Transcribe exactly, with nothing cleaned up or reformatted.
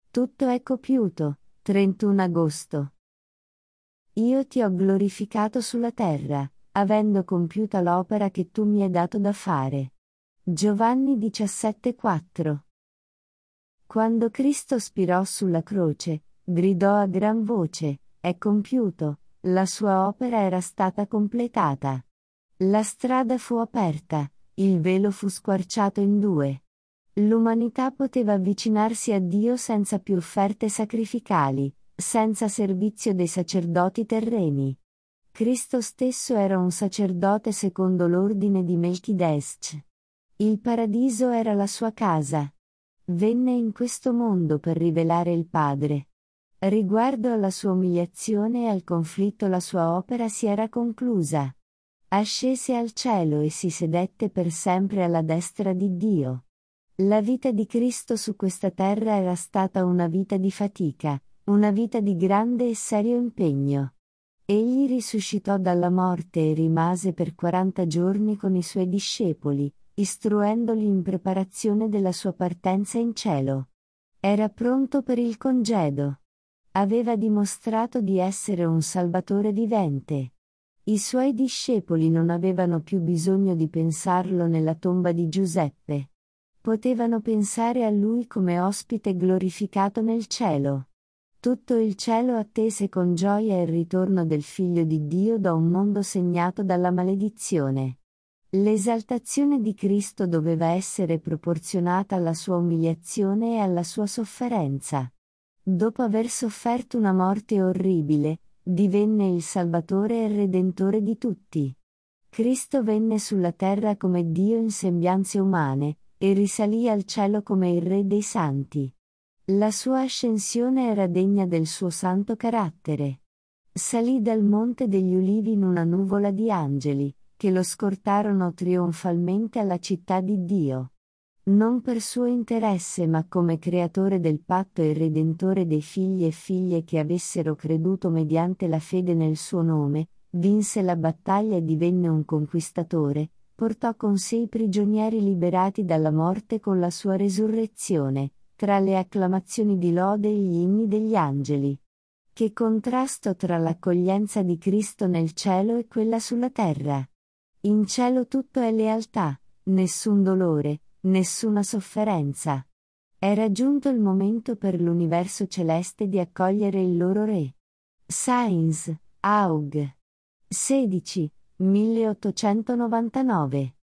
Tutto è compiuto. trentuno agosto. Io ti ho glorificato sulla terra, avendo compiuta l'opera che tu mi hai dato da fare. Giovanni diciassette quattro. Quando Cristo spirò sulla croce, gridò a gran voce: è compiuto, la sua opera era stata completata. La strada fu aperta, il velo fu squarciato in due. L'umanità poteva avvicinarsi a Dio senza più offerte sacrificali, senza servizio dei sacerdoti terreni. Cristo stesso era un sacerdote secondo l'ordine di Melchidedek. Il paradiso era la sua casa. Venne in questo mondo per rivelare il Padre. Riguardo alla sua umiliazione e al conflitto la sua opera si era conclusa. Ascese al cielo e si sedette per sempre alla destra di Dio. La vita di Cristo su questa terra era stata una vita di fatica, una vita di grande e serio impegno. Egli risuscitò dalla morte e rimase per quaranta giorni con i suoi discepoli, istruendoli in preparazione della sua partenza in cielo. Era pronto per il congedo. Aveva dimostrato di essere un Salvatore vivente. I suoi discepoli non avevano più bisogno di pensarlo nella tomba di Giuseppe. Potevano pensare a lui come ospite glorificato nel cielo. Tutto il cielo attese con gioia il ritorno del Figlio di Dio da un mondo segnato dalla maledizione. L'esaltazione di Cristo doveva essere proporzionata alla sua umiliazione e alla sua sofferenza. Dopo aver sofferto una morte orribile, divenne il Salvatore e il Redentore di tutti. Cristo venne sulla terra come Dio in sembianze umane, e risalì al cielo come il Re dei Santi. La sua ascensione era degna del suo santo carattere. Salì dal Monte degli Ulivi in una nuvola di angeli, che lo scortarono trionfalmente alla città di Dio. Non per suo interesse ma come creatore del patto e redentore dei figli e figlie che avessero creduto mediante la fede nel suo nome, vinse la battaglia e divenne un conquistatore, portò con sé i prigionieri liberati dalla morte con la sua resurrezione, tra le acclamazioni di lode e gli inni degli angeli. Che contrasto tra l'accoglienza di Cristo nel cielo e quella sulla terra! In cielo tutto è lealtà, nessun dolore, nessuna sofferenza. Era giunto il momento per l'universo celeste di accogliere il loro Re. Sainz, Aug. sedici, milleottocentonovantanove